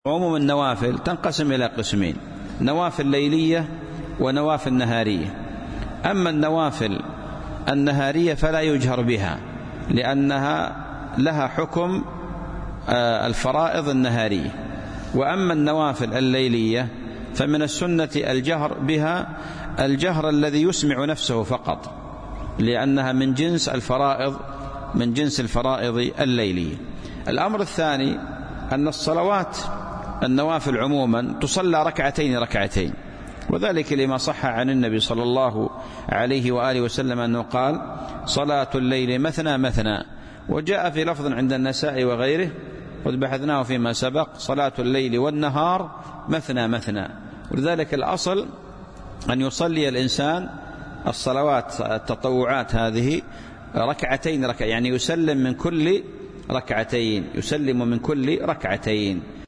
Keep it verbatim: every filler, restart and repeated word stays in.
عموم النوافل تنقسم إلى قسمين: نوافل ليلية ونوافل نهارية. أما النوافل النهارية فلا يجهر بها لأنها لها حكم الفرائض النهارية، وأما النوافل الليلية فمن السنة الجهر بها الجهر الذي يسمع نفسه فقط، لأنها من جنس الفرائض من جنس الفرائض الليلية. الأمر الثاني أن الصلوات النوافل عموما تصلى ركعتين ركعتين، وذلك لما صح عن النبي صلى الله عليه وآله وسلم أنه قال: صلاة الليل مثنى مثنى. وجاء في لفظ عند النساء وغيره قد بحثناه فيما سبق: صلاة الليل والنهار مثنى مثنى. ولذلك الأصل أن يصلي الإنسان الصلوات التطوعات هذه ركعتين ركعتين، يعني يسلم من كل ركعتين يسلم من كل ركعتين.